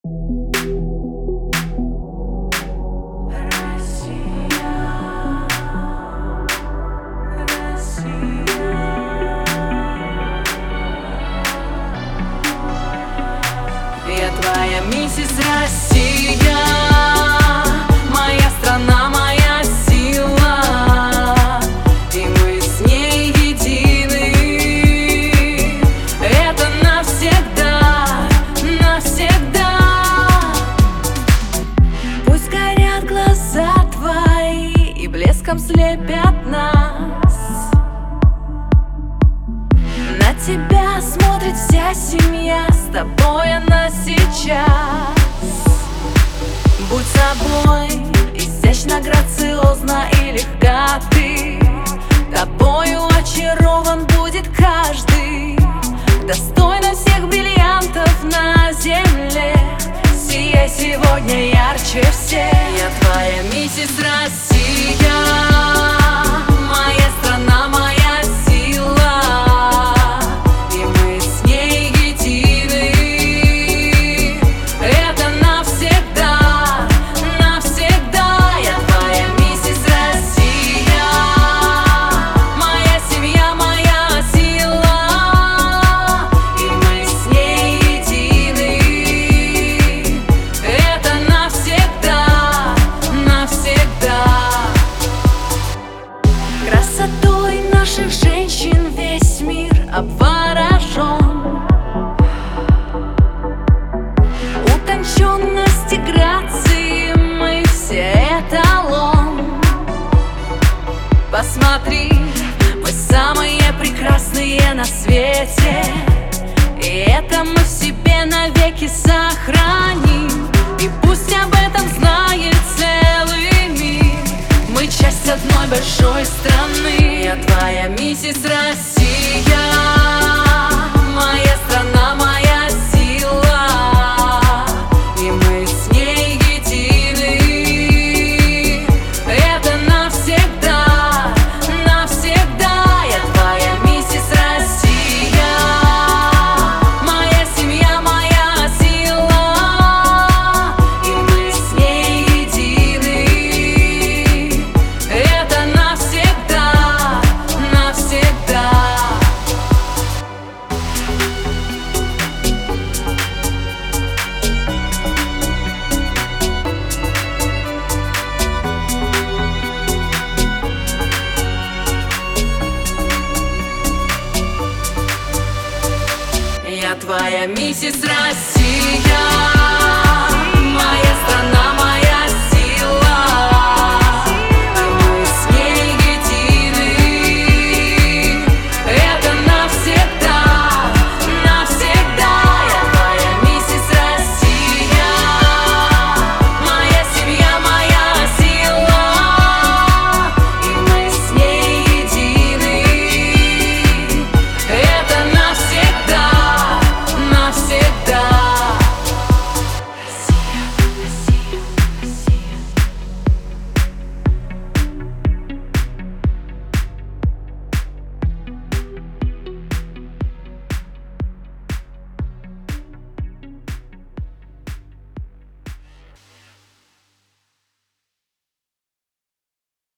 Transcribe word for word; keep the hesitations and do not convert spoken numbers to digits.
Я твоя миссис Россия, моя страна, моя сила, и мы с ней едины. Это навсегда, навсегда. Пусть горят глаза твои и блеском слепят нас. На тебя смотрит вся семья, с тобой она сейчас. Будь собой, изящно, грациозно и легка ты. Тобою очарован будет каждый. Достойна всех бриллиантов на земле. Сияй сегодня ярче всех. Я твоя миссис Россия, моя страна, моя сила, и мы с ней едины. Это навсегда, навсегда. Я твоя миссис Россия, моя семья, моя сила, и мы с ней едины. Это навсегда, навсегда. Красотой наших женщин весь мир обворожен. Утонченность и грации мы все эталон. Посмотри, мы самые прекрасные на свете, и это мы в себе навеки сохраним. И пусть об этом знает целый мир. Мы часть одной большой страны. Я твоя миссис Россия, моя страна, моя сила, и мы с ней едины. Это навсегда, навсегда. Я твоя миссис Россия, моя семья, моя сила, и мы с ней едины. Это навсегда, навсегда. Я твоя миссис Россия.